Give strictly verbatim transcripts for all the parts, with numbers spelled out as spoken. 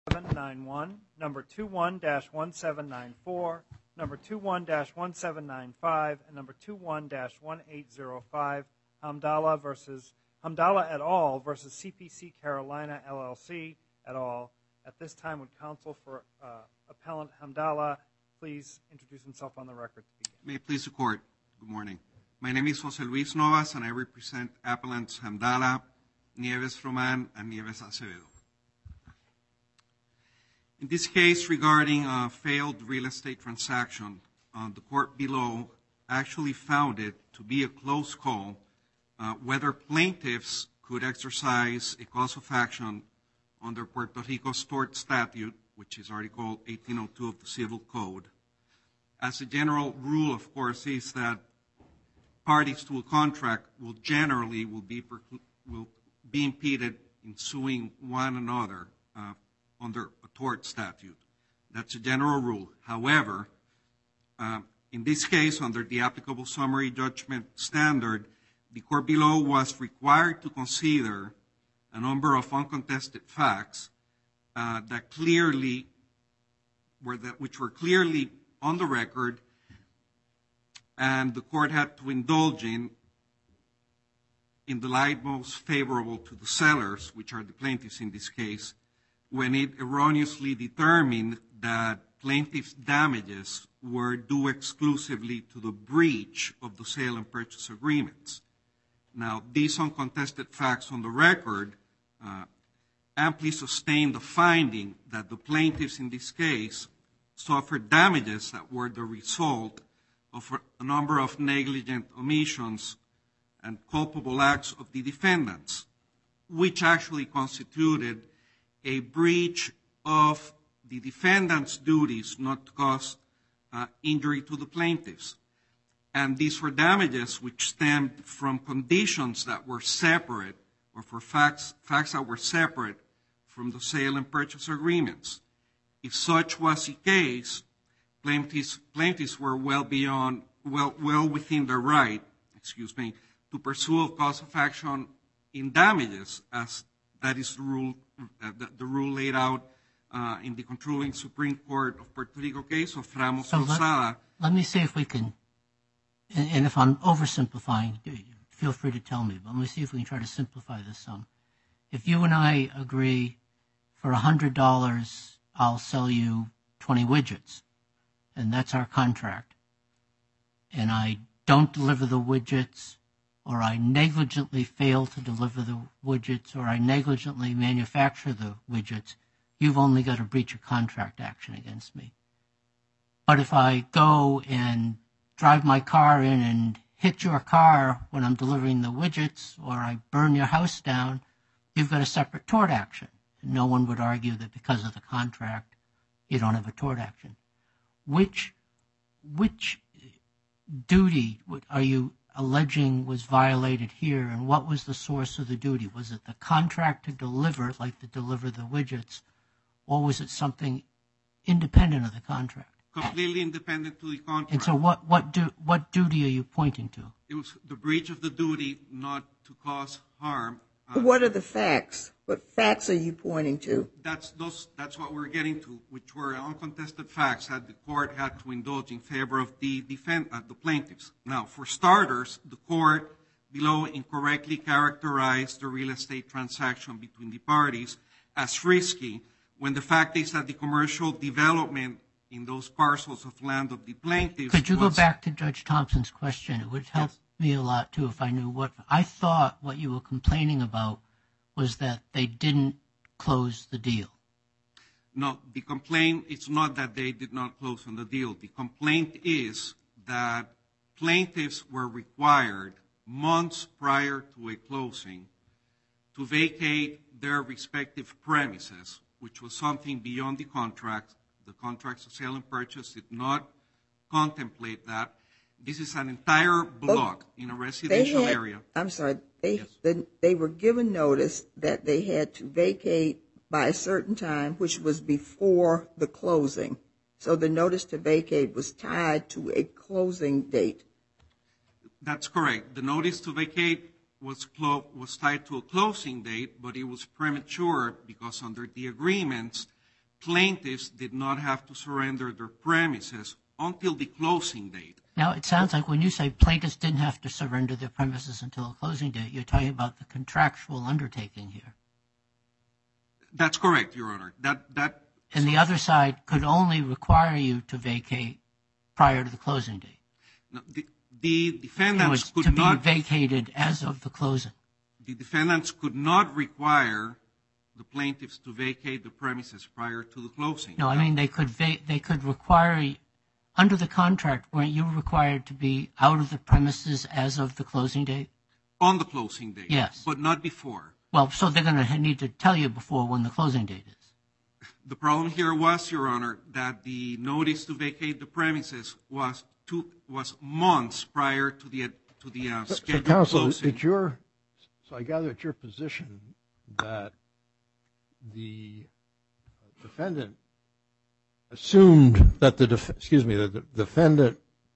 seven nine one, number two one dash one seven nine four, number two one dash one seven nine five, and number two one dash one eight zero five, Hamdallah versus Hamdallah et al. Versus C P C Carolina L L C et al. At this time, would counsel for uh, appellant Hamdallah please introduce himself on the record to begin? May it please the court. Good morning. My name is Jose Luis Novas, and I represent appellants Hamdallah, Nieves Roman, and Nieves Acevedo. In this case regarding a failed real estate transaction, uh, the court below actually found it to be a close call uh, whether plaintiffs could exercise a cause of action under Puerto Rico's tort statute, which is Article eighteen oh two of the Civil Code. As a general rule, of course, is that parties to a contract will generally will be will be impeded in suing one another uh, under a tort statute. That's a general rule. However, uh, in this case, under the applicable summary judgment standard, the court below was required to consider a number of uncontested facts uh, that clearly were that which were clearly on the record, and the court had to indulge in in the light most favorable to the sellers, which are the plaintiffs in this case, when it erroneously determined that plaintiffs' damages were due exclusively to the breach of the sale and purchase agreements. Now, these uncontested facts on the record uh, amply sustain the finding that the plaintiffs in this case suffered damages that were the result of a number of negligent omissions and culpable acts of the defendants, which actually constituted a breach of the defendant's duties not to cause uh, injury to the plaintiffs. And these were damages which stemmed from conditions that were separate, or for facts, facts that were separate from the sale and purchase agreements. If such was the case, plaintiffs, plaintiffs were well beyond, well, well within their right, excuse me, to pursue a cause of action in damages, as that is the rule, uh, the, the rule laid out uh, in the controlling Supreme Court of Puerto Rico case of Ramos so Lozada. Let, let me see if we can, and, and if I'm oversimplifying, feel free to tell me, but let me see if we can try to simplify this some. If you and I agree for one hundred dollars, I'll sell you twenty widgets, and that's our contract, and I don't deliver the widgets, or I negligently fail to deliver the widgets, or I negligently manufacture the widgets, you've only got a breach of contract action against me. But if I go and drive my car in and hit your car when I'm delivering the widgets, or I burn your house down, you've got a separate tort action. And no one would argue that because of the contract, you don't have a tort action. Which, which duty are you alleging was violated here, and what was the source of the duty? Was it the contract to deliver, like to deliver the widgets, or was it something independent of the contract? Completely independent to the contract. And so what, what, do, what duty are you pointing to? It was the breach of the duty not to cause harm. Uh, what are the facts? What facts are you pointing to? That's those. That's what we're getting to, which were uncontested facts that the court had to indulge in favor of the defend, uh, the plaintiffs. Now, for starters, the court below incorrectly characterized the real estate transaction between the parties as risky, when the fact is that the commercial development in those parcels of land of the plaintiffs. Could you was, go back to Judge Thompson's question? It would help. Yes. Me a lot too if I knew what I thought what you were complaining about was that they didn't close the deal. No, the complaint is not that they did not close on the deal. The complaint is that plaintiffs were required months prior to a closing to vacate their respective premises, which was something beyond the contract. The contracts of sale and purchase did not contemplate that. This is an entire block oh, in a residential had, area. I'm sorry. They, yes. the, they were given notice that they had to vacate by a certain time, which was before the closing. So the notice to vacate was tied to a closing date. That's correct. The notice to vacate was, clo- was tied to a closing date, but it was premature because under the agreements, plaintiffs did not have to surrender their premises until the closing date. Now, it sounds like when you say plaintiffs didn't have to surrender their premises until the closing date, you're talking about the contractual undertaking here. That's correct, Your Honor. That that. And the other side could only require you to vacate prior to the closing date. No, the, the defendants it was could to be not vacated as of the closing. The defendants could not require the plaintiffs to vacate the premises prior to the closing. No, I mean they could va- they could require, under the contract, weren't you required to be out of the premises as of the closing date? On the closing date. Yes. But not before. Well, so they're going to need to tell you before when the closing date is. The problem here was, Your Honor, that the notice to vacate the premises was two was months prior to the to the uh, so, scheduled so counsel, closing. It's your, so I gather it's your position that the defendant assumed that the def- excuse me that the defendant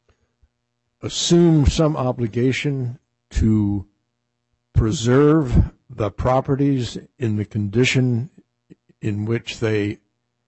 assumed some obligation to preserve the properties in the condition in which they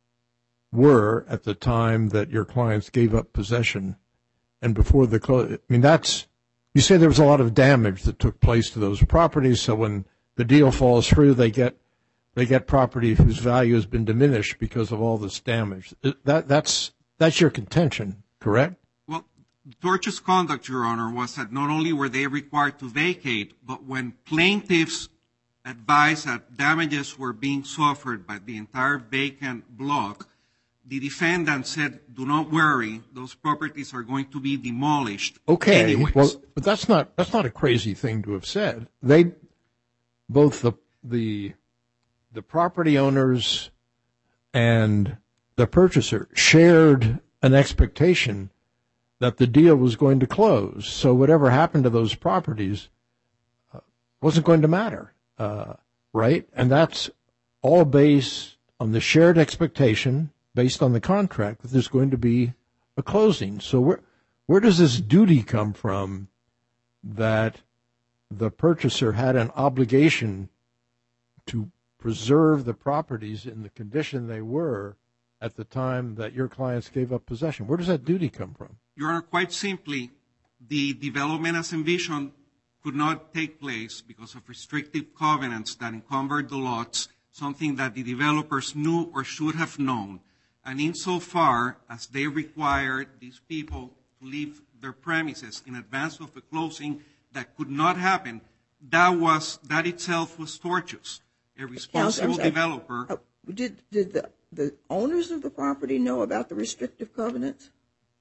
were at the time that your clients gave up possession and before the close. I mean, that's, you say there was a lot of damage that took place to those properties, so when the deal falls through, they get they get property whose value has been diminished because of all this damage. That that's that's your contention, correct? Well, tortious conduct, Your Honor, was that not only were they required to vacate, but when plaintiffs advised that damages were being suffered by the entire vacant block, the defendant said, do not worry, those properties are going to be demolished Okay, anyways. well, but that's not that's not a crazy thing to have said. They, both the the the property owners and the purchaser shared an expectation that the deal was going to close. So whatever happened to those properties uh, wasn't going to matter, uh, right? And that's all based on the shared expectation, based on the contract, that there's going to be a closing. So where where does this duty come from that the purchaser had an obligation to preserve the properties in the condition they were at the time that your clients gave up possession? Where does that duty come from? Your Honor, quite simply, the development as envisioned could not take place because of restrictive covenants that encumbered the lots, something that the developers knew or should have known. And insofar as they required these people to leave their premises in advance of a closing that could not happen, that was that itself was tortious. A responsible Counsel, developer. Uh, did did the, the owners of the property know about the restrictive covenants?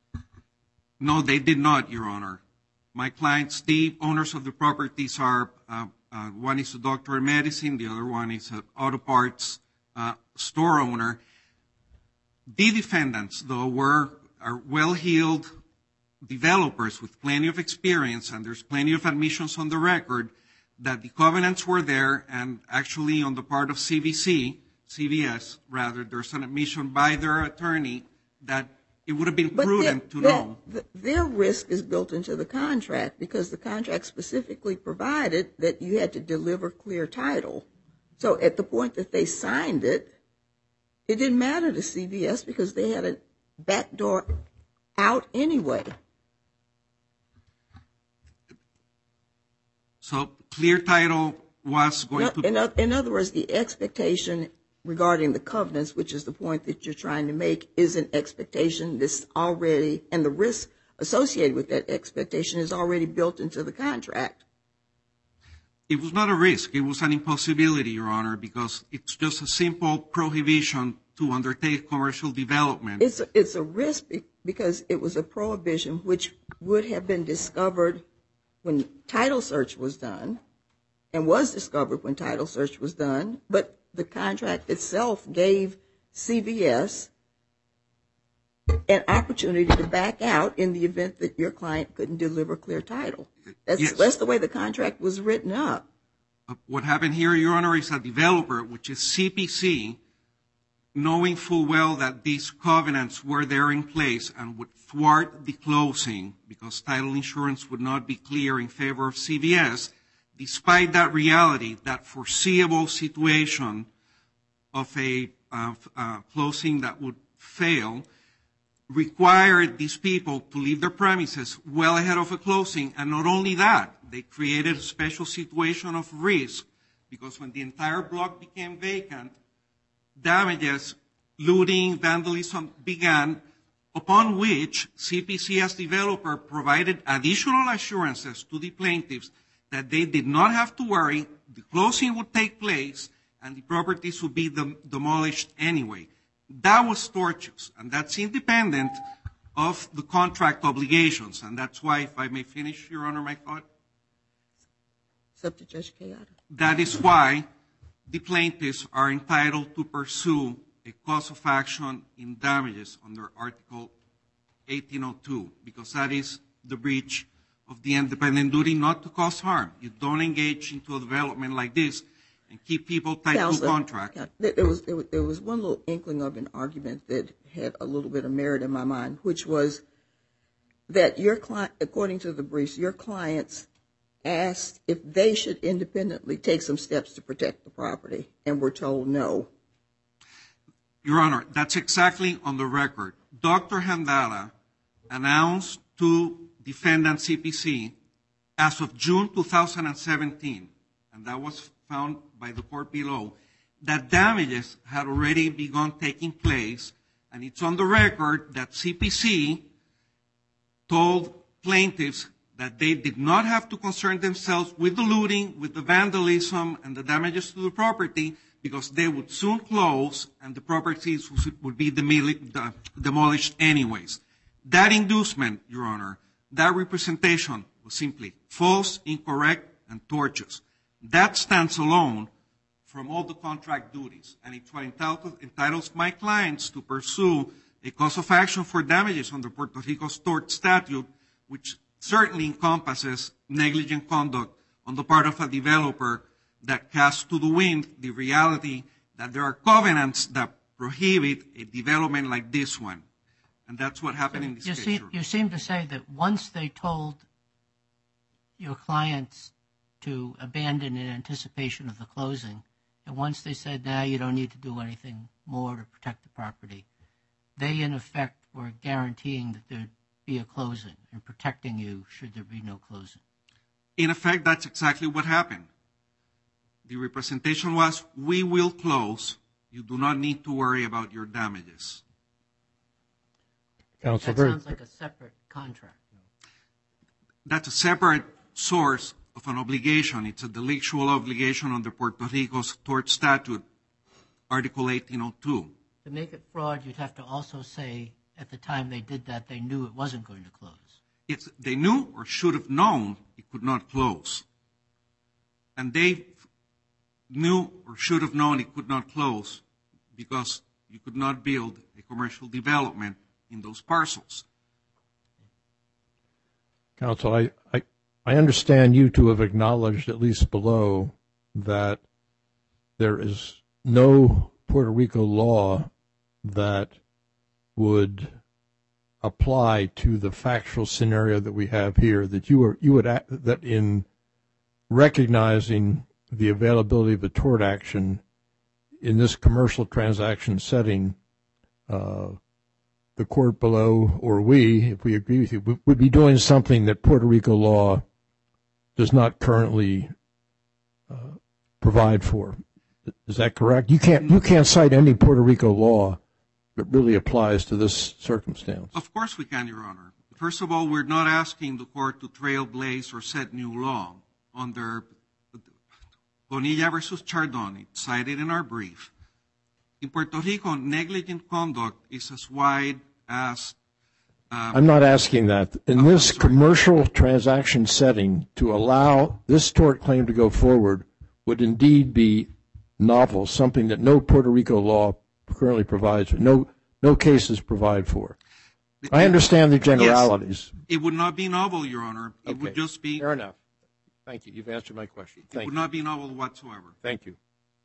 No, they did not, Your Honor. My clients, the owners of the properties are, uh, uh, one is a doctor of medicine, the other one is an auto parts uh, store owner. The defendants, though, were are well-heeled developers with plenty of experience, and there's plenty of admissions on the record that the covenants were there, and actually on the part of C V C, C V S, rather, there's an admission by their attorney that it would have been But prudent their, to their, know. th- their risk is built into the contract because the contract specifically provided that you had to deliver clear title. So at the point that they signed it, it didn't matter to C V S because they had a back door out anyway. So clear title was going to... In, in, in other words, the expectation regarding the covenants, which is the point that you're trying to make, is an expectation that's already, and the risk associated with that expectation is already built into the contract. It was not a risk. It was an impossibility, Your Honor, because it's just a simple prohibition to undertake commercial development. It's a, it's a risk because it was a prohibition which would have been discovered when title search was done and was discovered when title search was done, but the contract itself gave C V S an opportunity to back out in the event that your client couldn't deliver clear title. That's, Yes. that's the way the contract was written up. Uh, What happened here, Your Honor, is a developer, which is C P C, knowing full well that these covenants were there in place and would thwart the closing because title insurance would not be clear in favor of C V S, despite that reality, that foreseeable situation of a uh, uh, closing that would fail required these people to leave their premises well ahead of a closing. And not only that, they created a special situation of risk because when the entire block became vacant, damages, looting, vandalism began, upon which C P C as developer provided additional assurances to the plaintiffs that they did not have to worry, the closing would take place, and the properties would be dem- demolished anyway. That was tortious, and that's independent of the contract obligations, and that's why, if I may finish, Your Honor, my thought. It's up to Judge Kayada. That is why the plaintiffs are entitled to pursue a cause of action in damages under Article eighteen oh two, because that is the breach of the independent duty not to cause harm. You don't engage into a development like this and keep people tied to a contract. Yeah, there was, there was there was one little inkling of an argument that had a little bit of merit in my mind, which was that your client, according to the briefs, your clients asked if they should independently take some steps to protect the property, and were told no. Your Honor, that's exactly on the record. Doctor Handala announced to defendant C P C as of June two thousand seventeen, and that was found by the court below, that damages had already begun taking place, and it's on the record that C P C told plaintiffs that they did not have to concern themselves with the looting, with the vandalism, and the damages to the property, because they would soon close and the properties would be demolished anyways. That inducement, Your Honor, that representation was simply false, incorrect, and tortious. That stands alone from all the contract duties, and it's what entitles my clients to pursue a cause of action for damages under Puerto Rico's tort statute, which certainly encompasses negligent conduct on the part of a developer that casts to the wind the reality that there are covenants that prohibit a development like this one. And that's what happened in this you case. Seem, you seem to say that once they told your clients to abandon in anticipation of the closing, and once they said, now you don't need to do anything more to protect the property, they in effect were guaranteeing that there'd be a closing and protecting you should there be no closing. In effect, that's exactly what happened. The representation was, we will close. You do not need to worry about your damages. Counsel, that sounds like a separate contract. That's a separate source of an obligation. It's a delictual obligation under Puerto Rico's tort statute, Article eighteen oh two. To make it fraud, you'd have to also say at the time they did that, they knew it wasn't going to close. It's, they knew or should have known it could not close. And they knew or should have known it could not close because you could not build a commercial development in those parcels. Counsel, I, I, I understand you to have acknowledged, at least below, that there is no Puerto Rico law that would apply to the factual scenario that we have here, that you are you would act, that in recognizing the availability of a tort action in this commercial transaction setting, uh, the court below, or we, if we agree with you, would be doing something that Puerto Rico law does not currently uh, provide for. Is that correct? You can't you can't cite any Puerto Rico law that really applies to this circumstance. Of course we can, Your Honor. First of all, we're not asking the court to trailblaze or set new law under Bonilla versus Chardon. It's cited in our brief. In Puerto Rico, negligent conduct is as wide as... Um, I'm not asking that. In oh, this commercial transaction setting, to allow this tort claim to go forward would indeed be novel, something that no Puerto Rico law currently provides, no no cases provide for. I understand the generalities. Yes, it would not be novel, Your Honor. It Okay. would just be... Fair enough. Thank you. You've answered my question. It Thank would you. not be novel whatsoever. Thank you.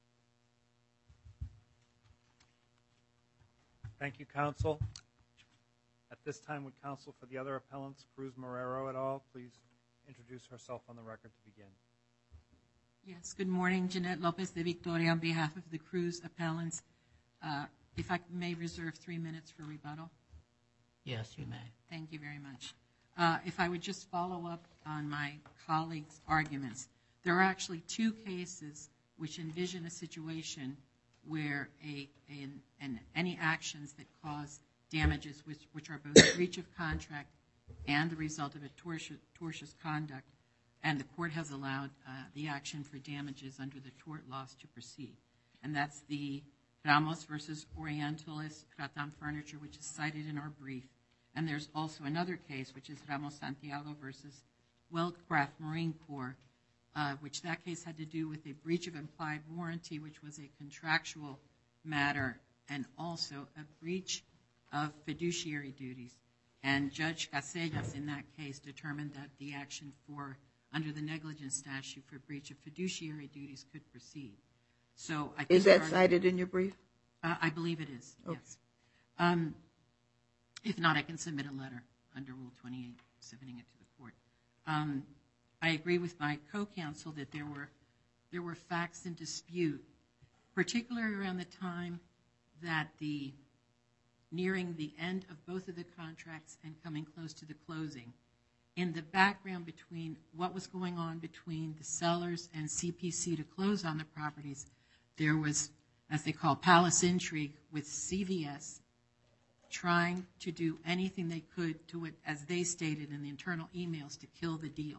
Thank you, counsel. At this time, would counsel for the other appellants, Cruz Marrero et al., please introduce herself on the record to begin. Yes, good morning. Jeanette Lopez de Victoria on behalf of the Cruz appellants. Uh, if I may reserve three minutes for rebuttal. Yes, you may. Thank you very much. Uh, if I would just follow up on my colleagues' arguments, there are actually two cases which envision a situation where a, a an, any actions that cause damages, which, which are both a breach of contract and the result of a tortious, tortious conduct, and the court has allowed uh, the action for damages under the tort laws to proceed. And that's the Ramos versus Orientalis Kratam Furniture, which is cited in our brief. And there's also another case, which is Ramos Santiago versus Wellcraft Marine Corps, uh, which that case had to do with a breach of implied warranty, which was a contractual matter, and also a breach of fiduciary duties. And Judge Casellas in that case determined that the action for, under the negligence statute for breach of fiduciary duties could proceed. So I think is that our, cited in your brief? Uh, I believe it is, okay. Yes. Um, if not, I can submit a letter under Rule twenty-eight, submitting it to the court. Um, I agree with my co-counsel that there were there were facts in dispute, particularly around the time that the nearing the end of both of the contracts and coming close to the closing. In the background between what was going on between the sellers and C P C to close on the properties, there was, as they call, palace intrigue with C V S trying to do anything they could to it, as they stated in the internal emails, to kill the deal.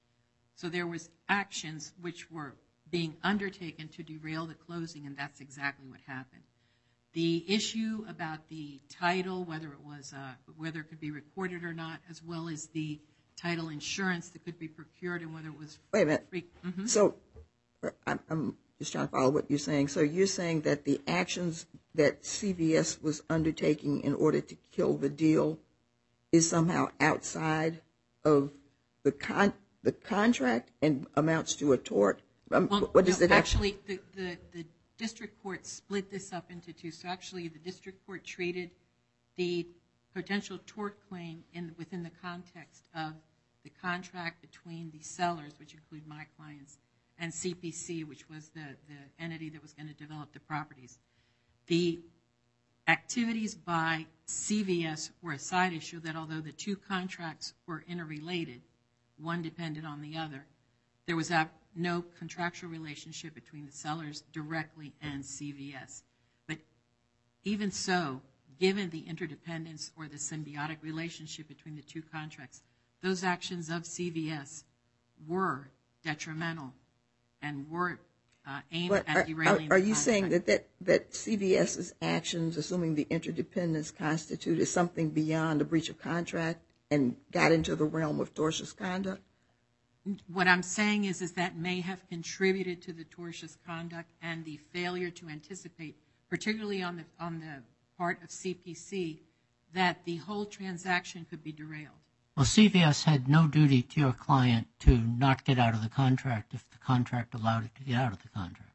So there was actions which were being undertaken to derail the closing, and that's exactly what happened. The issue about the title, whether it was uh, whether it could be recorded or not, as well as the title insurance that could be procured and whether it was Wait a minute. Free. Mm-hmm. So I'm, I'm just trying to follow what you're saying. So you're saying that the actions that C V S was undertaking in order to kill the deal is somehow outside of the con the contract and amounts to a tort? Um, Well, what does no, it have- actually, the, the, the district court split this up into two. So actually, the district court treated the potential tort claim in within the context of the contract between the sellers, which include my clients, and C P C, which was the, the entity that was going to develop the properties. The activities by C V S were a side issue that although the two contracts were interrelated, one depended on the other, there was a, no contractual relationship between the sellers directly and C V S. But even so, given the interdependence or the symbiotic relationship between the two contracts, those actions of C V S were detrimental and were uh, aimed But at are, derailing are, are the you saying contract. that, that, that CVS's actions, assuming the interdependence constituted something beyond a breach of contract and got into the realm of tortious conduct? What I'm saying is, is that may have contributed to the tortious conduct and the failure to anticipate, particularly on the on the part of C P C, that the whole transaction could be derailed. Well, C V S had no duty to your client to not get out of the contract if the contract allowed it to get out of the contract.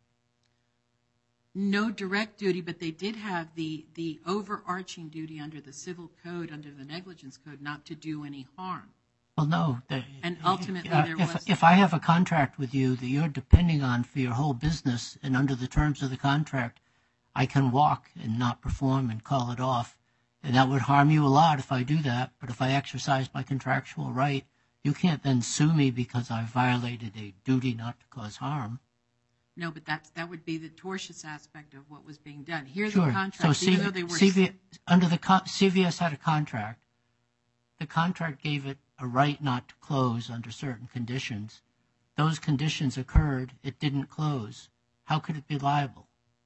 No direct duty, but they did have the, the overarching duty under the civil code, under the negligence code, not to do any harm. Well, no. The, And ultimately uh, there if, was... If I have a contract with you that you're depending on for your whole business, and under the terms of the contract, I can walk and not perform and call it off, and that would harm you a lot if I do that. But if I exercise my contractual right, you can't then sue me because I violated a duty not to cause harm. No, but that's, that would be the tortious aspect of what was being done. Here Sure. the contract, so even C- though they were... C V, under the con- C V S had a contract. The contract gave it a right not to close under certain conditions. Those conditions occurred. It didn't close. How could it be liable?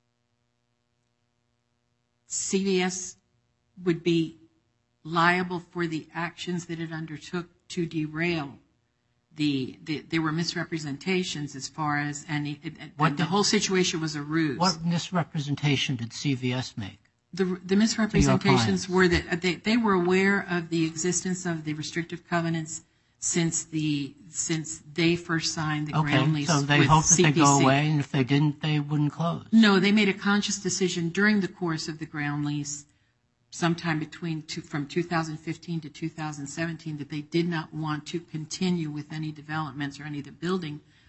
C V S would be liable for the actions that it undertook to derail the, the there were misrepresentations as far as, and it, it, What the did- whole situation was a ruse. What misrepresentation did C V S make? The, the misrepresentations clients. were that they, they were aware of the existence of the restrictive covenants since the since they first signed the ground Okay, lease so they with hope that C P C. they go away, and if they didn't, they wouldn't close. No, they made a conscious decision during the course of the ground lease, sometime between two, from two thousand fifteen to two thousand seventeen, that they did not want to continue with any developments or any of the building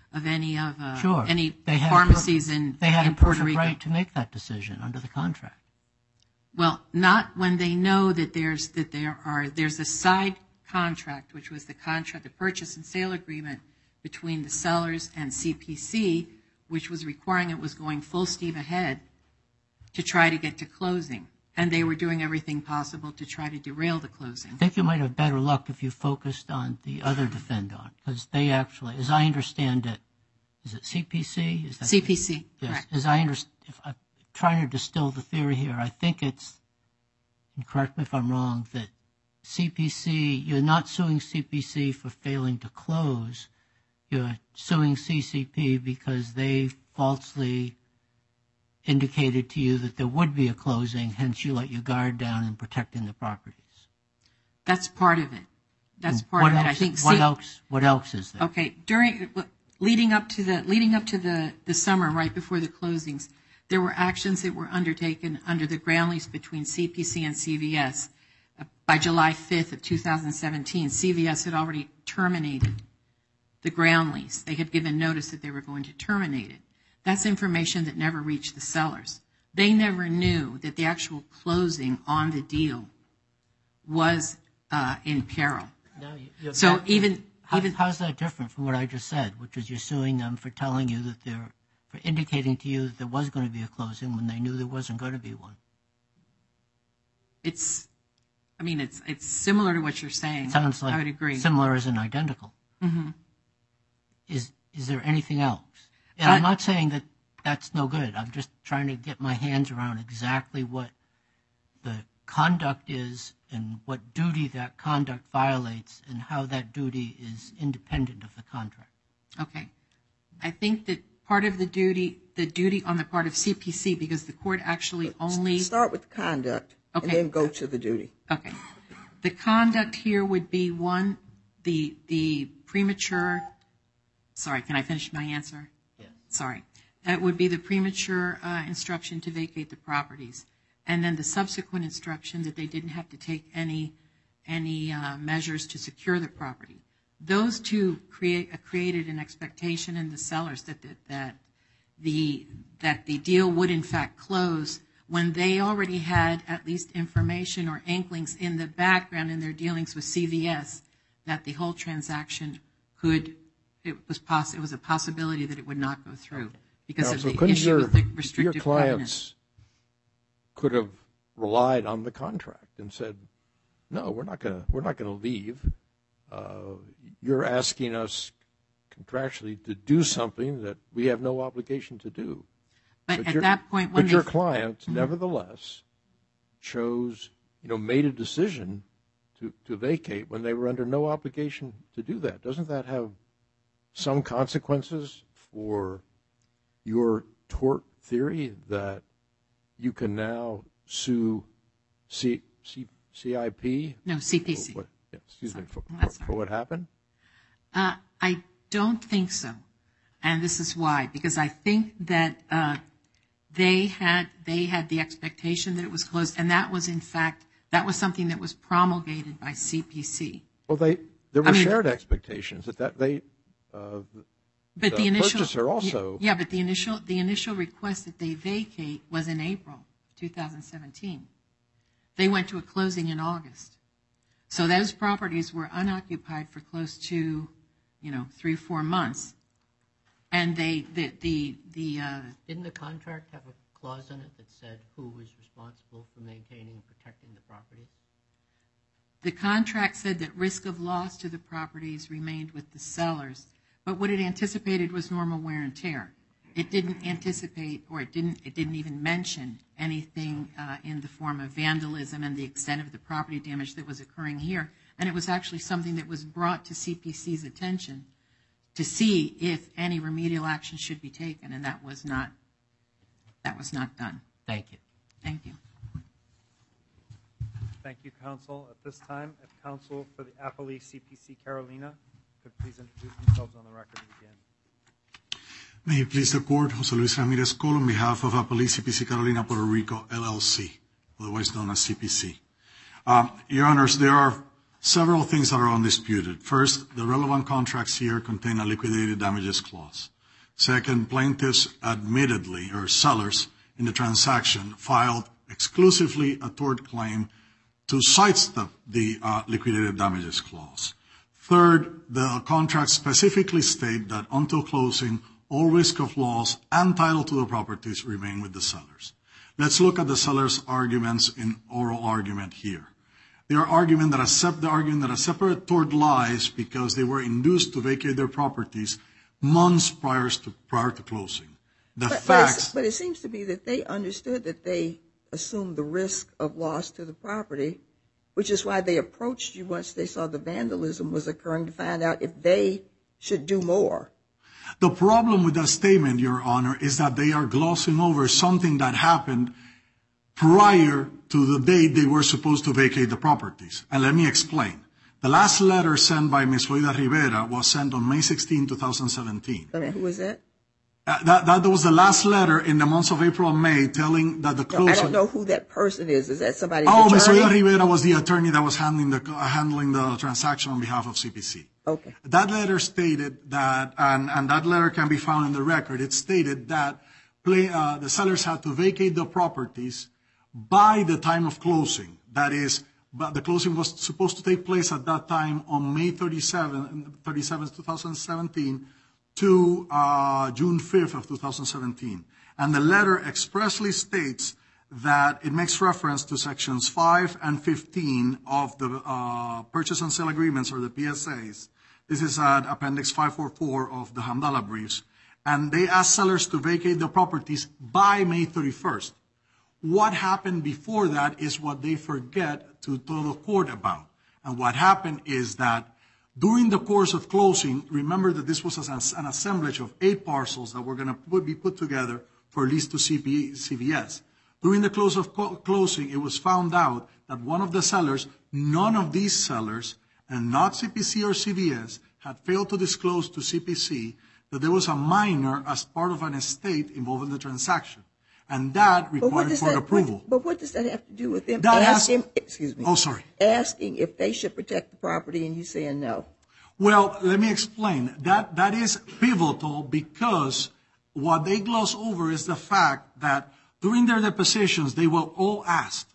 of any of uh, Sure. any They had a pharmacies per- in, They had in a Puerto perfect Rico. right to make that decision under the contract. Well, not when they know that there's that there are there's a side contract, which was the contract, the purchase and sale agreement between the sellers and C P C, which was requiring it was going full steam ahead to try to get to closing, and they were doing everything possible to try to derail the closing. I think you might have better luck if you focused on the other defendant, because they actually, as I understand it, is it C P C? Is that C P C, yes. correct. As I understand, if I'm trying to distill the theory here, I think it's, and correct me if I'm wrong, that C P C, you're not suing C P C for failing to close. You're suing C C P because they falsely indicated to you that there would be a closing, hence you let your guard down in protecting the properties. That's part of it. That's part what of it. else, I think. What C- else? What else is there? Okay, during leading up to the leading up to the, the summer, right before the closings, there were actions that were undertaken under the ground lease between C P C and C V S. Uh, by July fifth of two thousand seventeen, C V S had already terminated the ground lease. They had given notice that they were going to terminate it. That's information that never reached the sellers. They never knew that the actual closing on the deal was uh, in peril. No, you- you're So back to- even how, even how's that different from what I just said, which is you're suing them for telling you that they're, for indicating to you that there was going to be a closing when they knew there wasn't going to be one? it's, I mean, it's it's similar to what you're saying. Sounds like I would agree. similar isn't identical. Mm-hmm. Is is there anything else? And Uh, I'm not saying that that's no good. I'm just trying to get my hands around exactly what the conduct is and what duty that conduct violates and how that duty is independent of the contract. Okay. I think that part of the duty, the duty on the part of C P C, because the court actually only, Start with conduct and Okay. then go to the duty. okay. The conduct here would be one, the, the premature, sorry, can I finish my answer? Yes. Sorry. That would be the premature uh, instruction to vacate the properties. And then the subsequent instruction that they didn't have to take any, any uh, measures to secure the property. Those two create, uh, created an expectation in the sellers that, that, that, the, that the deal would in fact close when they already had at least information or inklings in the background in their dealings with C V S that the whole transaction could, it was poss- it was a possibility that it would not go through because Now, of so the couldn't issue your, with the your restrictive clients covenant. could have relied on the contract and said, "No, we're not going to. We're not going to leave. Uh, you're asking us contractually to do something that we have no obligation to do." But at your- that point, when but they, your client, nevertheless, chose, you know, made a decision to, to vacate when they were under no obligation to do that. Doesn't that have some consequences for your tort theory that you can now sue C, C, CIP? no, C P C. For what, yeah, excuse me, for, That's for, all for what happened? Uh, I don't think so, and this is why. Because I think that uh, they had they had the expectation that it was closed, and that was in fact that was something that was promulgated by C P C. Well, they there were I mean- shared expectations that that they. Uh, But The the initial purchaser also- yeah, but the initial the initial request that they vacate was in April of two thousand seventeen. They went to a closing in August, so those properties were unoccupied for close to, you know, three four months, and they the the the uh, Didn't the contract have a clause in it that said who was responsible for maintaining and protecting the properties? the contract said that risk of loss to the properties remained with the sellers. But what it anticipated was normal wear and tear. It didn't anticipate, or it didn't, it didn't even mention anything uh, in the form of vandalism and the extent of the property damage that was occurring here. And it was actually something that was brought to C P C's attention to see if any remedial action should be taken, and that was not, that was not done. Thank you. Thank you. Thank you, counsel. At this time, if counsel for the appellee C P C Carolina could please introduce themselves on the record to begin. May it please the court, Jose Luis Ramirez Cole on behalf of Appellee C P C Carolina Puerto Rico L L C, otherwise known as C P C. Um, Your Honors, there are Several things that are undisputed. First, the relevant contracts here contain a liquidated damages clause. Second, plaintiffs admittedly, or sellers in the transaction, filed exclusively a tort claim to sidestep the uh, liquidated damages clause. Third, the contracts specifically state that until closing, all risk of loss and title to the properties remain with the sellers. Let's look at the sellers' arguments in oral argument here. They are arguing that a sep- they're arguing that a separate tort lies because they were induced to vacate their properties months prior to, prior to closing. The but, facts. But, but it seems to be that they understood that they assumed the risk of loss to the property, which is why they approached you once they saw the vandalism was occurring to find out if they should do more. The problem with that statement, Your Honor, is that they are glossing over something that happened prior to the date they were supposed to vacate the properties. And let me explain. The last letter sent by Miz Loida Rivera was sent on May sixteenth, twenty seventeen. I mean, who was that? Uh, that, that was the last letter in the months of April and May telling that the closing... No, I don't know who that person is. Is that somebody's Oh, attorney? Miz Loida Rivera was the attorney that was handling the, uh, handling the transaction on behalf of C P C. Okay. That letter stated that, and, and that letter can be found in the record, it stated that play, uh, the sellers had to vacate the properties by the time of closing. That is, but the closing was supposed to take place at that time on May thirty-seventh, twenty seventeen to uh, June fifth of two thousand seventeen. And the letter expressly states that it makes reference to sections five and fifteen of the uh, purchase and sale agreements, or the P S As. This is at Appendix five forty-four of the Hamdallah briefs. And they ask sellers to vacate the properties by May thirty-first. What happened before that is what they forget to tell the court about. And what happened is that during the course of closing, remember that this was an assemblage of eight parcels that were going to be put together for lease to C V S. During the close of closing, it was found out that one of the sellers, none of these sellers, and not C P C or C V S, had failed to disclose to C P C that there was a minor as part of an estate involved in the transaction. And that required court that, approval. What, but what does that have to do with them that asking, has, excuse me, oh, sorry. asking if they should protect the property and you saying no? Well, let me explain. That That is pivotal because what they gloss over is the fact that during their depositions, they were all asked,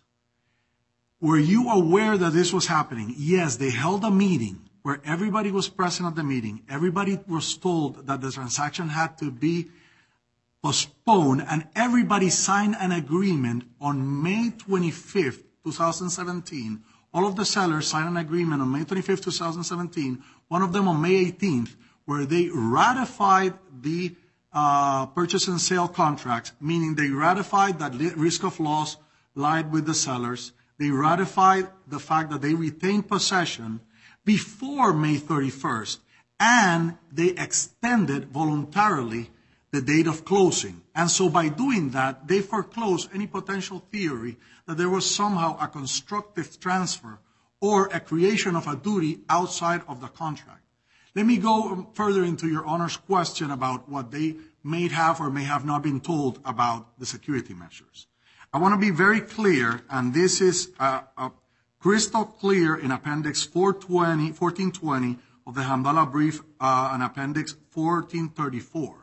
were you aware that this was happening? Yes, they held a meeting where everybody was present at the meeting. Everybody was told that the transaction had to be postponed, and everybody signed an agreement on May twenty-fifth, twenty seventeen. All of the sellers signed an agreement on May twenty-fifth, twenty seventeen, one of them on May eighteenth, where they ratified the uh, purchase and sale contracts, meaning they ratified that risk of loss lied with the sellers. They ratified the fact that they retained possession before May thirty-first, and they extended voluntarily the date of closing. And so by doing that, they foreclosed any potential theory that there was somehow a constructive transfer or a creation of a duty outside of the contract. Let me go further into your Honor's question about what they may have or may have not been told about the security measures. I want to be very clear, and this is uh, uh, crystal clear in Appendix fourteen twenty of the Hamdallah brief uh, and Appendix fourteen thirty-four.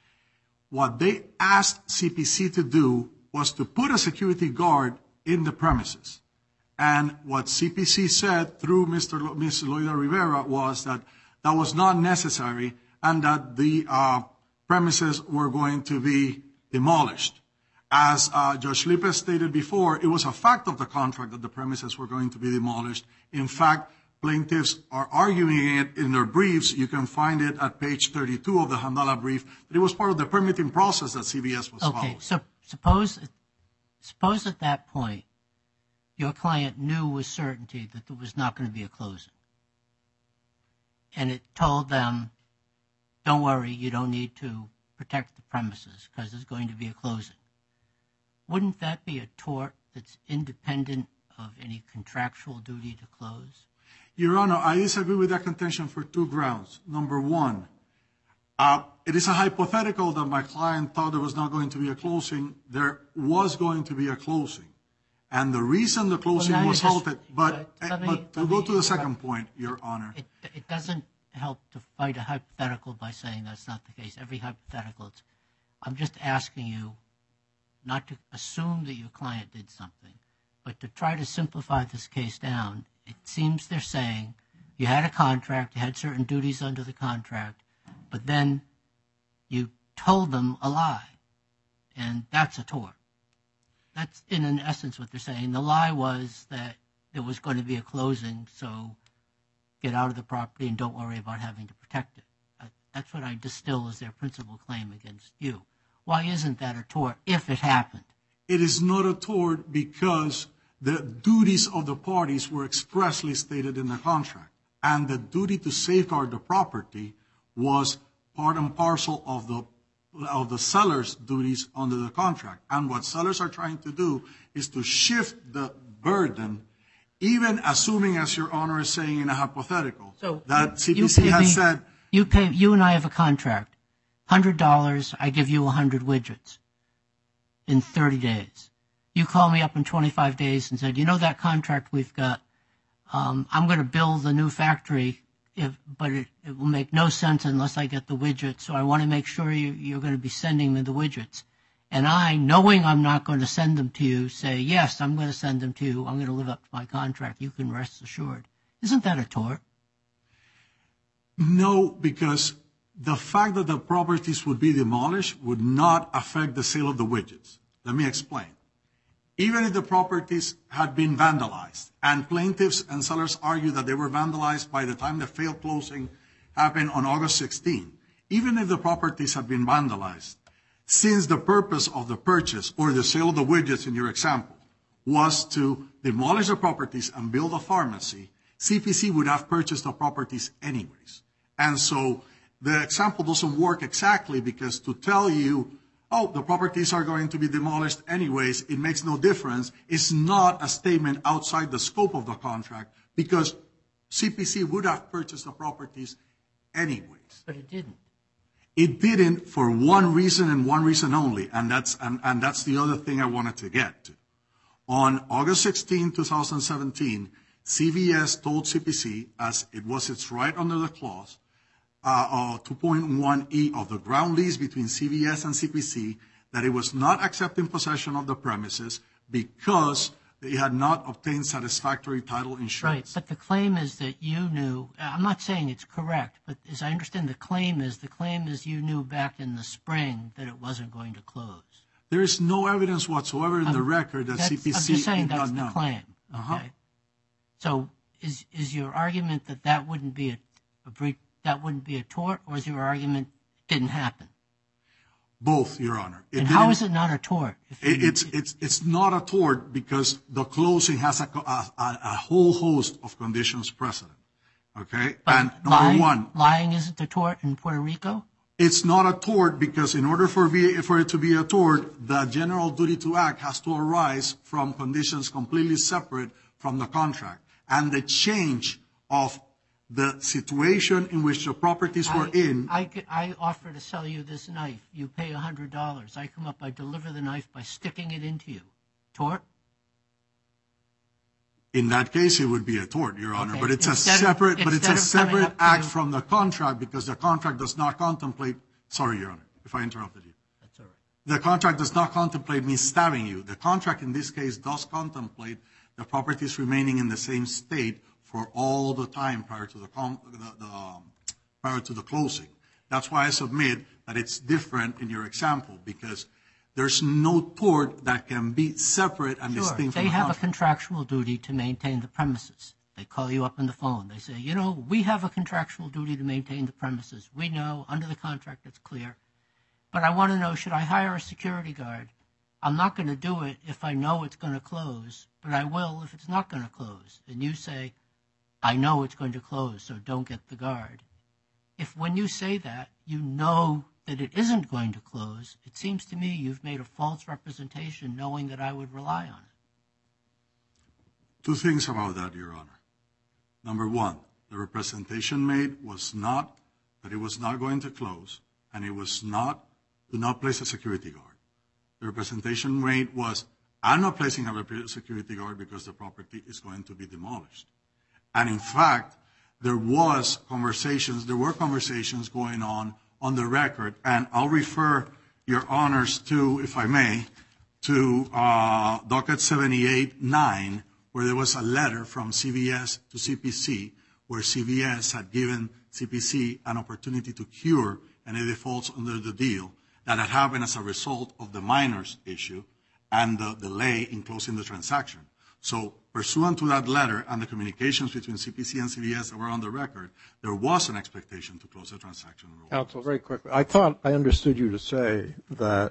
What they asked C P C to do was to put a security guard in the premises. And what C P C said through Mister Lo- Miz Loida Rivera was that that was not necessary and that the uh, premises were going to be demolished. As uh, Judge Lippe stated before, it was a fact of the contract that the premises were going to be demolished. In fact, plaintiffs are arguing it in their briefs. You can find it at page thirty-two of the Hamdallah brief. That it was part of the permitting process that C V S was following. Okay, so suppose, suppose at that point your client knew with certainty that there was not going to be a closing. And it told them, don't worry, you don't need to protect the premises because there's going to be a closing. Wouldn't that be a tort that's independent of any contractual duty to close? Your Honor, I disagree with that contention for two grounds. Number one, uh, it is a hypothetical that my client thought there was not going to be a closing. There was going to be a closing. And the reason the closing Well, now was you're just- halted, but, but let me- but to let go me to the interrupt. second point, Your Honor. It, it doesn't help to fight a hypothetical by saying that's not the case. Every hypothetical, it's, I'm just asking you not to assume that your client did something, but to try to simplify this case down. It seems they're saying you had a contract, you had certain duties under the contract, but then you told them a lie, and that's a tort. That's in an essence what they're saying. The lie was that there was going to be a closing, so get out of the property and don't worry about having to protect it. Uh, That's what I distill as their principal claim against you. Why isn't that a tort if it happened? It is not a tort because the duties of the parties were expressly stated in the contract. And the duty to safeguard the property was part and parcel of the of the seller's duties under the contract. And what sellers are trying to do is to shift the burden, even assuming, as Your Honor is saying in a hypothetical, So that C you P C pay has me- said, You pay. You and I have a contract. one hundred dollars, I give you one hundred widgets in thirty days. You call me up in twenty-five days and said, you know that contract we've got, um, I'm going to build a new factory, if, but it, it will make no sense unless I get the widgets, so I want to make sure you, you're going to be sending me the widgets. And I, knowing I'm not going to send them to you, say, yes, I'm going to send them to you. I'm going to live up to my contract. You can rest assured. Isn't that a tort? no, because the fact that the properties would be demolished would not affect the sale of the widgets. Let me explain. Even if the properties had been vandalized, and plaintiffs and sellers argue that they were vandalized by the time the failed closing happened on August sixteenth, even if the properties had been vandalized, since the purpose of the purchase or the sale of the widgets in your example was to demolish the properties and build a pharmacy, C P C would have purchased the properties anyways. And so the example doesn't work exactly because to tell you, oh, the properties are going to be demolished anyways, it makes no difference, is not a statement outside the scope of the contract because C P C would have purchased the properties anyways. But it didn't. It didn't for one reason and one reason only, and that's and, and that's the other thing I wanted to get to. On August sixteenth, twenty seventeen, C V S told C P C, as it was its right under the clause, uh, uh, two point one E of the ground lease between C V S and C P C, that it was not accepting possession of the premises because it had not obtained satisfactory title Right, insurance. but the claim is that you knew, I'm not saying it's correct, but as I understand the claim is, the claim is you knew back in the spring that it wasn't going to close. There is no evidence whatsoever in the record that That's- C P C I'm just saying did that's not the know. claim, Uh-huh. okay? So is is your argument that that wouldn't be a, a breach, that wouldn't be a tort, or is your argument it didn't happen? Both, Your Honor. It And how didn't- is it not a tort? If It, you- it's it's it's not a tort because the closing has a, a, a whole host of conditions precedent. Okay, but and number lying, one, lying isn't a tort in Puerto Rico? it's not a tort because in order for be, for it to be a tort, the general duty to act has to arise from conditions completely separate from the contract, and the change of the situation in which the properties were I, in. I, could- I offer to sell you this knife. You pay one hundred dollars. I come up, I deliver the knife by sticking it into you. Tort? In that case, it would be a tort, Your Honor, Okay. but it's Instead a of- separate, but it's a instead of coming separate up to act you- from the contract because the contract does not contemplate. Sorry, Your Honor, if I interrupted you. That's all right. The contract does not contemplate me stabbing you. The contract in this case does contemplate the properties remaining in the same state for all the time prior to the, com- the, the um, prior to the closing. That's why I submit that it's different in your example because there's no tort that can be separate and Sure. distinct from They the have a contract. contractual duty to maintain the premises. They call you up on the phone. They say, you know, we have a contractual duty to maintain the premises. We know under the contract it's clear. But I want to know, should I hire a security guard? I'm not going to do it if I know it's going to close, but I will if it's not going to close. And you say, I know it's going to close, so don't get the guard. If when you say that, you know that it isn't going to close, it seems to me you've made a false representation knowing that I would rely on it. Two things about that, Your Honor. Number one, the representation made was not that it was not going to close, and it was not, do not place a security guard. The representation made was, I'm not placing a security guard because the property is going to be demolished. And in fact, there was conversations, there were conversations going on on the record, and I'll refer your honors to, if I may, to uh, docket seventy-eight nine, where there was a letter from C V S to C P C, where C V S had given C P C an opportunity to cure any defaults under the deal that had happened as a result of the minors issue and the delay in closing the transaction. So pursuant to that letter and the communications between C P C and C V S that were on the record, there was an expectation to close the transaction. Counsel, very quickly, I thought I understood you to say that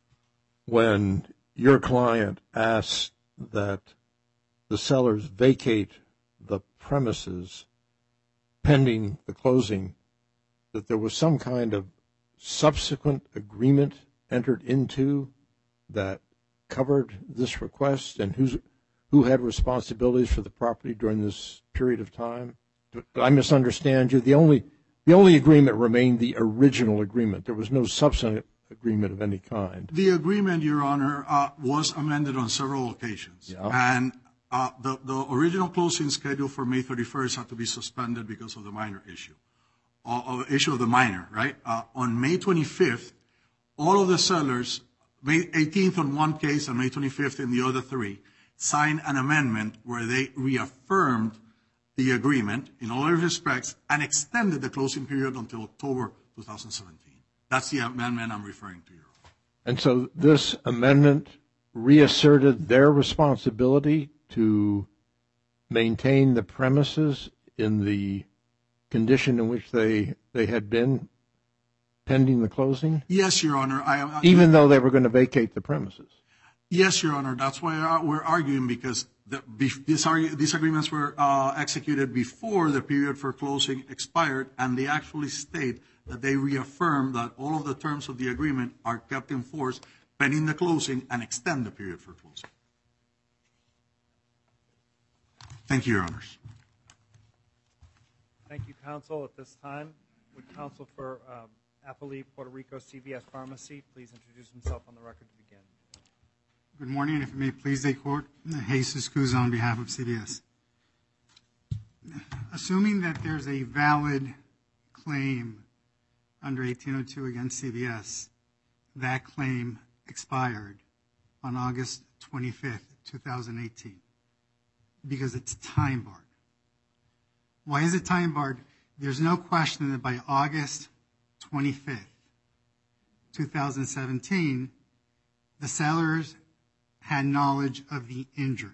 when your client asked that the sellers vacate the premises pending the closing, that there was some kind of subsequent agreement entered into that covered this request, and who's, who had responsibilities for the property during this period of time? Did I misunderstand you? The only, the only agreement remained the original agreement. There was no subsequent agreement of any kind. The agreement, Your Honor, uh, was amended on several occasions. Yeah. And uh, the, the original closing schedule for May thirty-first had to be suspended because of the minor issue, uh, issue of the minor, right? Uh, on May twenty-fifth, all of the sellers, May eighteenth on one case and May twenty-fifth in the other three, signed an amendment where they reaffirmed the agreement in all respects and extended the closing period until October twenty seventeen. That's the amendment I'm referring to, Your Honor. And so this amendment reasserted their responsibility to maintain the premises in the condition in which they they had been pending the closing? Yes, Your Honor. I, I, Even though they were going to vacate the premises? Yes, Your Honor. That's why we're arguing, because the, these, these agreements were uh, executed before the period for closing expired, and they actually state that they reaffirm that all of the terms of the agreement are kept in force pending the closing and extend the period for closing. Thank you, Your Honors. Thank you, counsel. At this time, would counsel for um, Appalachia, Puerto Rico, C V S Pharmacy, please introduce himself on the record to begin. Good morning. If it may please the court, Jesus Cusa on behalf of C V S. Assuming that there's a valid claim under eighteen oh two against C V S, that claim expired on August twenty-fifth, two thousand eighteen, because it's time barred. Why is it time barred? There's no question that by August twenty-fifth, two thousand seventeen, the sellers had knowledge of the injury.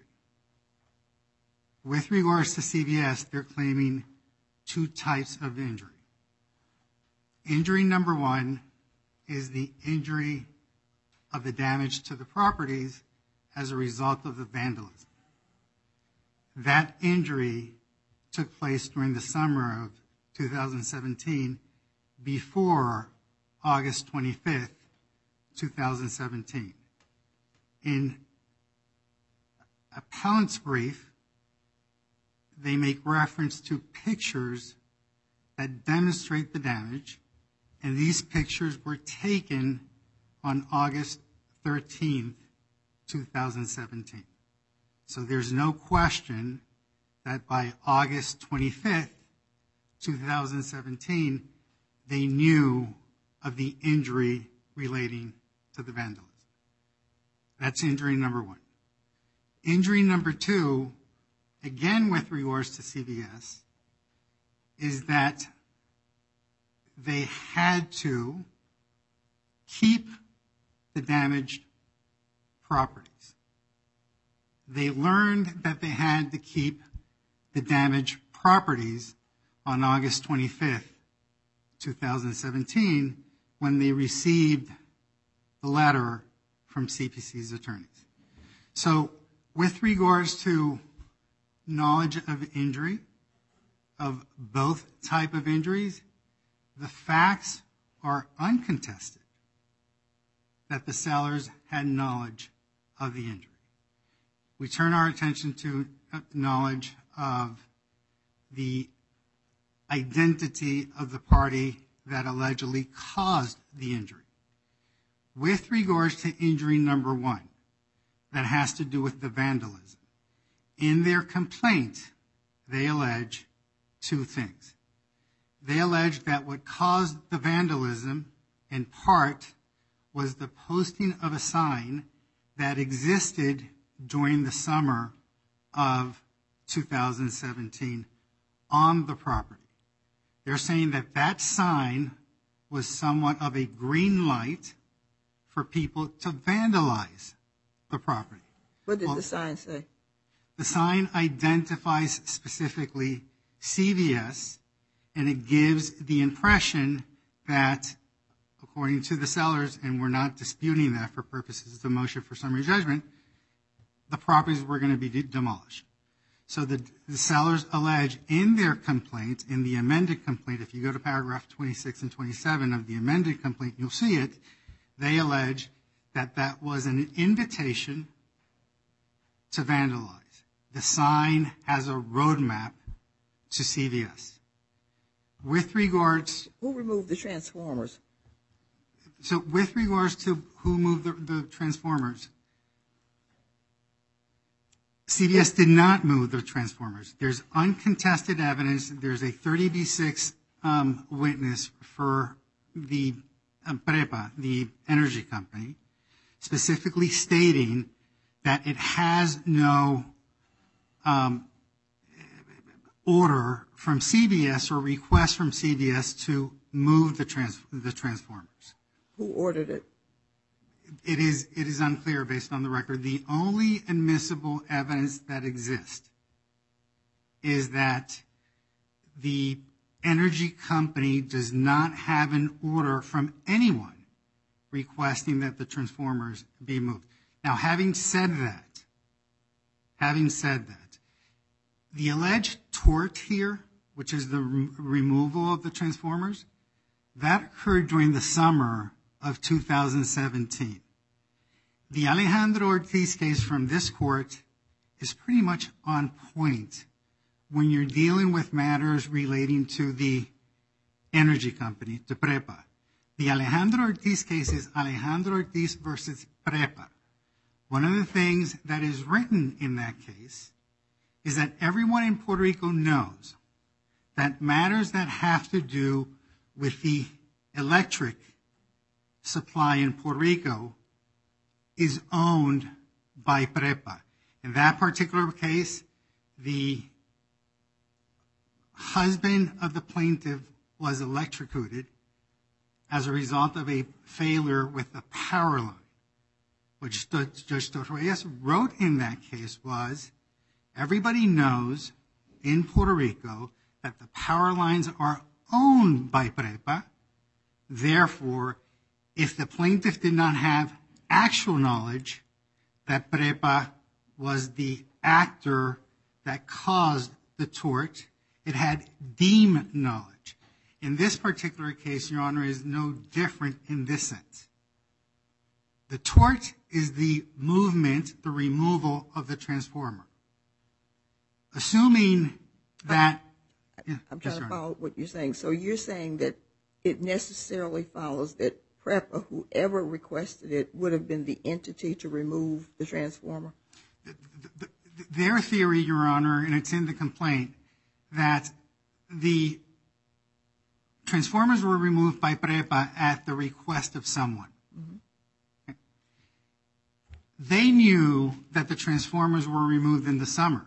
With regards to C V S, they're claiming two types of injury. Injury number one is the injury of the damage to the properties as a result of the vandalism. That injury took place during the summer of two thousand seventeen, before August twenty-fifth, two thousand seventeen. In appellant's brief, they make reference to pictures that demonstrate the damage, and these pictures were taken on August thirteenth, two thousand seventeen. So there's no question that by August twenty-fifth, two thousand seventeen, they knew of the injury relating to the vandalism. That's injury number one. Injury number two, again with regards to C V S, is that they had to keep the damaged properties. They learned that they had to keep the damaged properties on August twenty-fifth, two thousand seventeen, when they received the letter from C P C's attorneys. So with regards to knowledge of injury, of both type of injuries, the facts are uncontested that the sellers had knowledge of the injury. We turn our attention to knowledge of the identity of the party that allegedly caused the injury. With regards to injury number one, that has to do with the vandalism. In their complaint, they allege two things. They allege that what caused the vandalism, in part, was the posting of a sign that existed during the summer of two thousand seventeen on the property. They're saying that that sign was somewhat of a green light for people to vandalize the property. What did Well, the sign say? The sign identifies specifically C V S, and it gives the impression that, according to the sellers, and we're not disputing that for purposes of the motion for summary judgment, the properties were going to be de- demolished. So the, the sellers allege in their complaint, in the amended complaint, if you go to paragraph twenty-six and twenty-seven of the amended complaint, you'll see it, they allege that that was an invitation to vandalize. The sign has a roadmap to C V S. With regards... Who removed the transformers? So with regards to who moved the, the transformers, C V S did not move the transformers. There's uncontested evidence. There's a thirty B six um, witness for the um, PREPA, the energy company, specifically stating that it has no um, order from C V S or request from C V S to move the trans- the transformers. Who ordered it? It is it is unclear based on the record. The only admissible evidence that exists is that the energy company does not have an order from anyone requesting that the transformers be moved. Now, having said that, having said that, the alleged tort here, which is the re- removal of the transformers, that occurred during the summer of two thousand seventeen. The Alejandro Ortiz case from this court is pretty much on point when you're dealing with matters relating to the energy company, to PREPA. The Alejandro Ortiz case is Alejandro Ortiz versus PREPA. One of the things that is written in that case is that everyone in Puerto Rico knows that matters that have to do with the electric supply in Puerto Rico is owned by PREPA. In that particular case, the husband of the plaintiff was electrocuted as a result of a failure with the power line. What Judge Torres wrote in that case was, everybody knows in Puerto Rico that the power lines are owned by PREPA. Therefore, if the plaintiff did not have actual knowledge that PREPA was the actor that caused the tort, it had deemed knowledge. In this particular case, Your Honor, is no different in this sense. The tort is the movement, the removal of the transformer. Assuming that... I'm trying to follow what you're saying. So you're saying that it necessarily follows that PREPA, whoever requested it, would have been the entity to remove the transformer? Their theory, Your Honor, and it's in the complaint, that the transformers were removed by PREPA at the request of someone. Mm-hmm. They knew that the transformers were removed in the summer.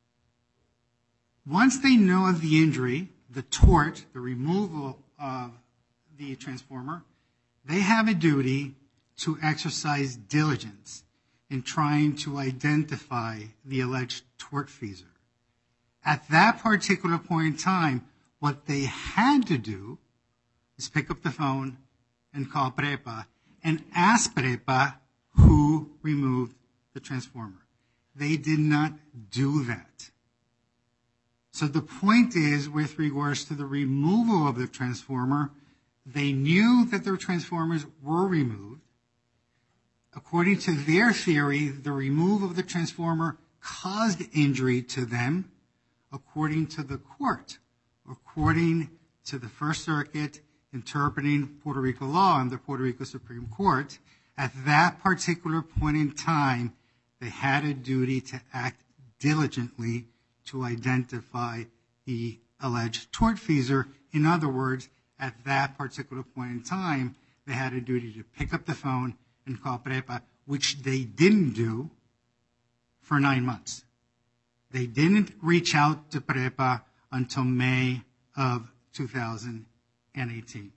Once they know of the injury, the tort, the removal of the transformer, they have a duty to exercise diligence in trying to identify the alleged tortfeasor. At that particular point in time, what they had to do is pick up the phone and call PREPA and ask PREPA who removed the transformer. They did not do that. So the point is, with regards to the removal of the transformer, they knew that their transformers were removed. According to their theory, the removal of the transformer caused injury to them. According to the court, according to the First Circuit interpreting Puerto Rico law and the Puerto Rico Supreme Court, at that particular point in time, they had a duty to act diligently to identify the alleged tortfeasor. In other words, at that particular point in time, they had a duty to pick up the phone and call PREPA, which they didn't do for nine months. They didn't reach out to PREPA until May of two thousand eighteen.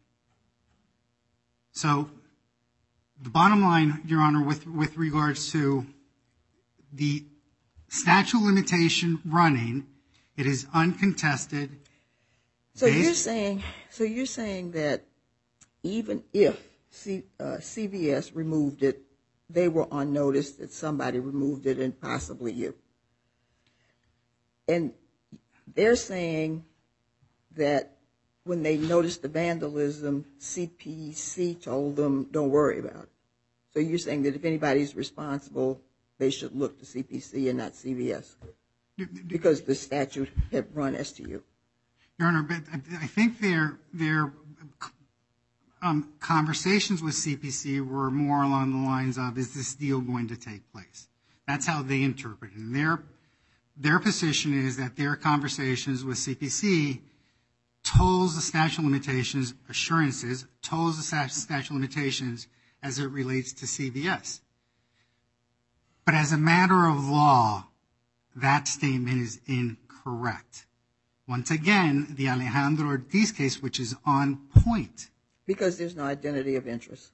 So the bottom line, Your Honor, with, with regards to the statute of limitation running, it is uncontested. So you're saying, so you're saying that even if C, uh, C V S removed it, they were on notice that somebody removed it and possibly you. And they're saying that when they noticed the vandalism, C P C told them, don't worry about it. So you're saying that if anybody's responsible, they should look to C P C and not C V S because the statute had run as to you. Your Honor, but I think their their um, conversations with C P C were more along the lines of, is this deal going to take place? That's how they interpret it. And their, their position is that their conversations with C P C tolls the statute of limitations assurances, tolls the statute of limitations as it relates to C V S. But as a matter of law, that statement is incorrect. Once again, the Alejandro Ortiz case, which is on point. Because there's no identity of interest.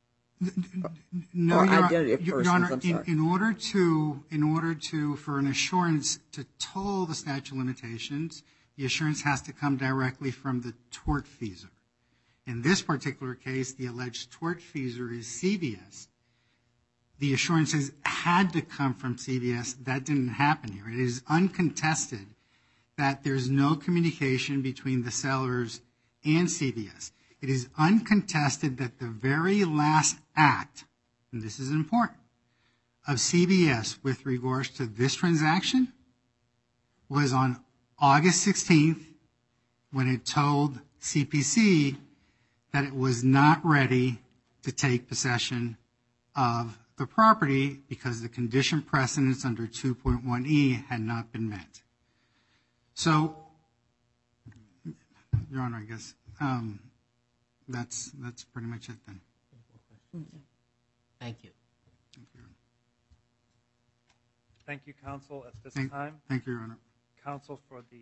No, or Your, identity of Your persons, Honor, I'm sorry. in, in order to, in order to, for an assurance to toll the statute of limitations, the assurance has to come directly from the tortfeasor. In this particular case, the alleged tortfeasor is C V S. The assurances had to come from C V S. That didn't happen here. It is uncontested that there's no communication between the sellers and C V S. It is uncontested that the very last act, and this is important, of C V S with regards to this transaction was on August sixteenth when it told C P C that it was not ready to take possession of the property because the condition precedents under two point one E had not been met. So, Your Honor, I guess um, that's that's pretty much it then. Thank you. Thank you, Thank you, counsel. At this Thank, time, thank you, Your Honor. counsel for the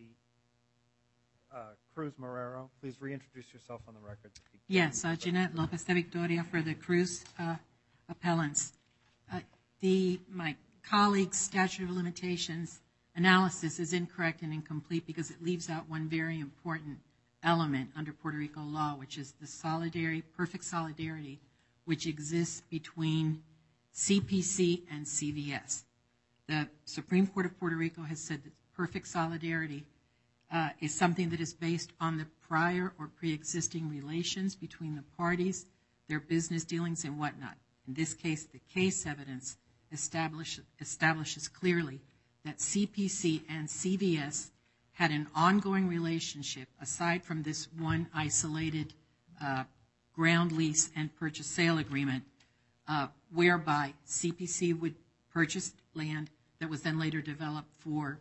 uh, Cruz Marrero, please reintroduce yourself on the record. Yes, uh, Jeanette Lopez de Victoria for the Cruz uh, appellants. Uh, the my colleague's statute of limitations analysis is incorrect and incomplete because it leaves out one very important element under Puerto Rico law, which is the solidarity, perfect solidarity, which exists between C P C and C V S. The Supreme Court of Puerto Rico has said that perfect solidarity uh, is something that is based on the prior or pre-existing relations between the parties, their business dealings and whatnot. In this case, the case evidence establish, establishes clearly that C P C and C V S had an ongoing relationship aside from this one isolated uh, ground lease and purchase sale agreement uh, whereby C P C would purchase land that was then later developed for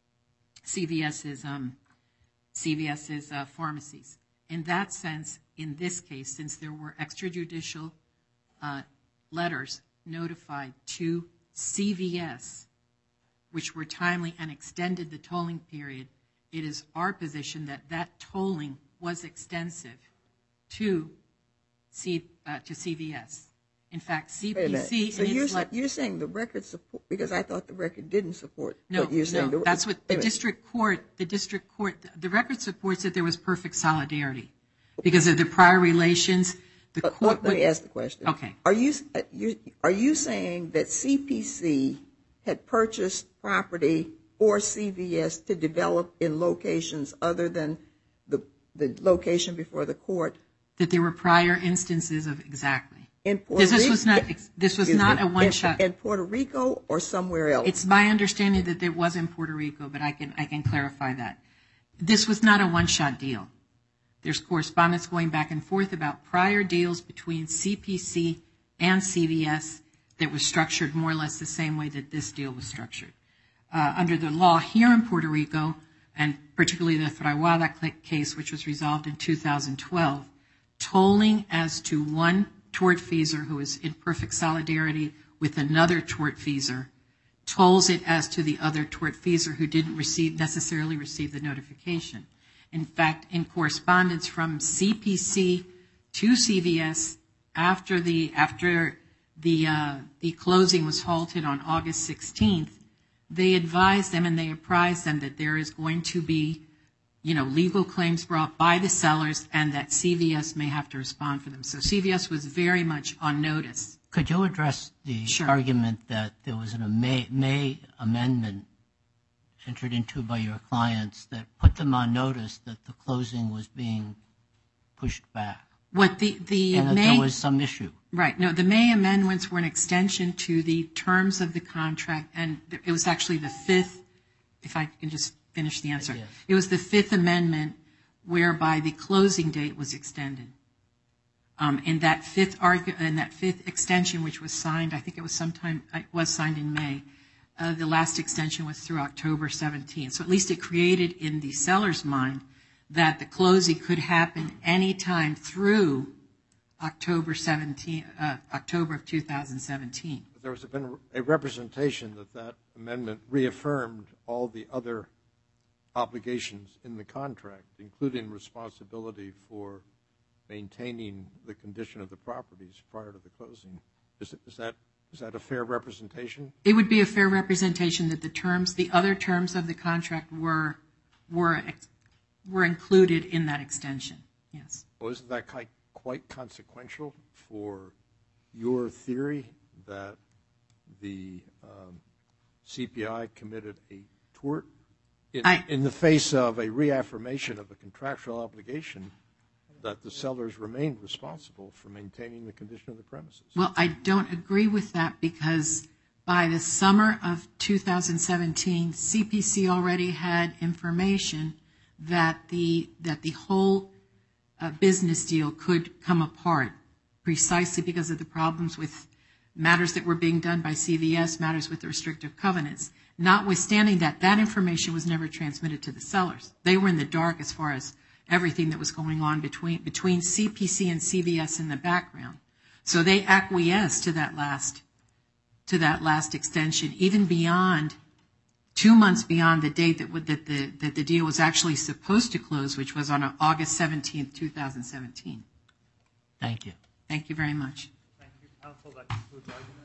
CVS's, um, CVS's uh, pharmacies. In that sense, in this case, since there were extrajudicial uh, letters notified to C V S, which were timely and extended the tolling period, it is our position that that tolling was extensive to C, uh, to C V S. In fact, C P C... So you're, sa- you're saying the record support, because I thought the record didn't support no, what you're saying. No, the, that's what the district court, the district court, the record supports that there was perfect solidarity because of the prior relations. The but, court let would, me ask the question. Okay. Are you, you, are you saying that C P C had purchased property for C V S to develop in locations other than the, the location before the court? That there were prior instances of exactly. In Puerto This, this Rico, was not. This was not a one in, shot. In Puerto Rico or somewhere else? It's my understanding that it was in Puerto Rico, but I can I can clarify that. This was not a one shot deal. There's correspondence going back and forth about prior deals between C P C and C V S that was structured more or less the same way that this deal was structured. Uh, under the law here in Puerto Rico, and particularly the Fraguada case, which was resolved in two thousand twelve, tolling as to one tortfeasor who is in perfect solidarity with another tortfeasor tolls it as to the other tortfeasor who didn't receive necessarily receive the notification. In fact, in correspondence from C P C to C V S after the after the uh, the closing was halted on August sixteenth, they advised them and they apprised them that there is going to be, you know, legal claims brought by the sellers and that C V S may have to respond for them. So C V S was very much on notice. Could you address the Sure. argument that there was an May, May amendment entered into by your clients that put them on notice that the closing was being pushed back? What the, the and that May, there was some issue. Right. No, the May amendments were an extension to the terms of the contract, and it was actually the fifth, if I can just finish the answer. Yes. It was the fifth amendment whereby the closing date was extended. Um, and that fifth argu- and that fifth extension, which was signed, I think it was sometime, it was signed in May. Uh, the last extension was through October seventeenth. So at least it created in the seller's mind that the closing could happen anytime through October seventeenth, uh, October of two thousand seventeen. There has been a representation that that amendment reaffirmed all the other obligations in the contract, including responsibility for maintaining the condition of the properties prior to the closing. Is, it, is that is that a fair representation? It would be a fair representation that the terms, the other terms of the contract were were were included in that extension. Yes. Well, isn't that quite, quite consequential for your theory that the um, C P I committed a tort in, I, in the face of a reaffirmation of a contractual obligation that the sellers remained responsible for maintaining the condition of the premises? Well, I don't agree with that because by the summer of two thousand seventeen, C P C already had information that the that the whole uh, business deal could come apart precisely because of the problems with matters that were being done by C V S, matters with the restrictive covenants. Notwithstanding that, that information was never transmitted to the sellers. They were in the dark as far as everything that was going on between between C P C and C V S in the background. So they acquiesced to that last to that last extension, even beyond two months beyond the date that would, that the that the deal was actually supposed to close, which was on August seventeenth, two thousand seventeen. Thank you. Thank you very much. Thank you, counsel. That concludes argument.